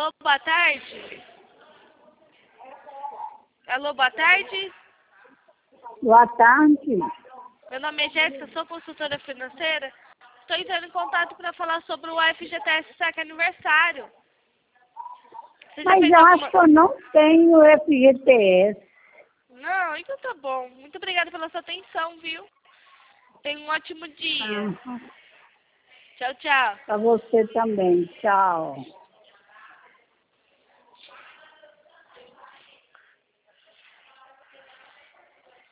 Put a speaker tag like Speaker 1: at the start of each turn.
Speaker 1: Alô, boa tarde. Alô, boa tarde.
Speaker 2: Boa tarde.
Speaker 1: Meu nome é Jéssica, sou consultora financeira. Estou entrando em contato para falar sobre o FGTS Saque Aniversário. Você já
Speaker 2: Mas
Speaker 1: fez
Speaker 2: eu
Speaker 1: alguma...
Speaker 2: acho que eu não tenho FGTS.
Speaker 1: Não, então tá bom. Muito obrigada pela sua atenção, viu? Tenha um ótimo dia.
Speaker 2: Ah,
Speaker 1: Tchau, tchau.
Speaker 2: para você também. Tchau.